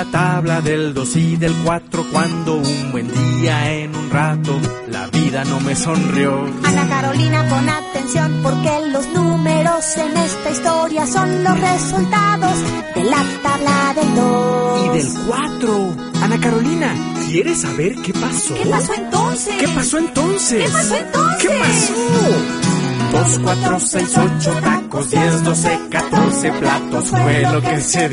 la tabla del 2 y del 4 cuando un buen día en un rato la vida no me sonrió. Ana Carolina, pon atención porque los números en esta historia son los resultados de la tabla del 2 y del 4. Ana Carolina, ¿quieres saber qué pasó? ¿Qué pasó entonces? ¿Qué pasó entonces? ¿Qué pasó entonces? ¿Qué pasó? 2, 4, 6, 8 tacos, 10, 12, 14 platos fue lo que se